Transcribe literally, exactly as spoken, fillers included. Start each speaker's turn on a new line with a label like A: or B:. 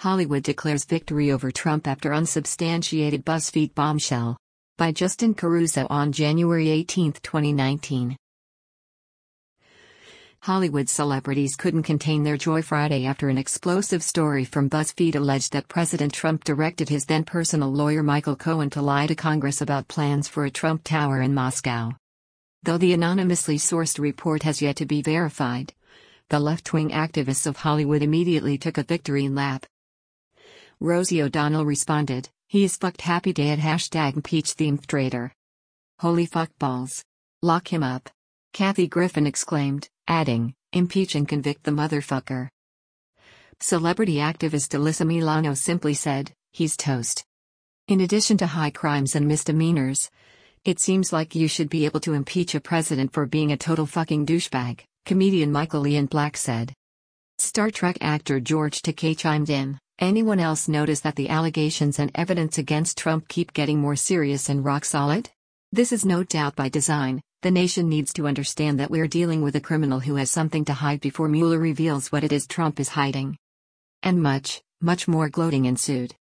A: Hollywood declares victory over Trump after unsubstantiated BuzzFeed bombshell. By Justin Caruso on January eighteenth, twenty nineteen. Hollywood celebrities couldn't contain their joy Friday after an explosive story from BuzzFeed alleged that President Trump directed his then personal lawyer Michael Cohen to lie to Congress about plans for a Trump Tower in Moscow. Though the anonymously sourced report has yet to be verified, the left-wing activists of Hollywood immediately took a victory lap. Rosie O'Donnell responded, "He is fucked happy day at hashtag impeach-themed traitor. Holy fuckballs. Lock him up." Kathy Griffin exclaimed, adding, "Impeach and convict the motherfucker." Celebrity activist Alyssa Milano simply said, "He's toast." In addition to high crimes and misdemeanors, it seems like you should be able to impeach a president for being a total fucking douchebag, comedian Michael Ian Black said. Star Trek actor George Takei chimed in, "Anyone else notice that the allegations and evidence against Trump keep getting more serious and rock solid? This is no doubt by design. The nation needs to understand that we're dealing with a criminal who has something to hide before Mueller reveals what it is Trump is hiding." And much, much more gloating ensued.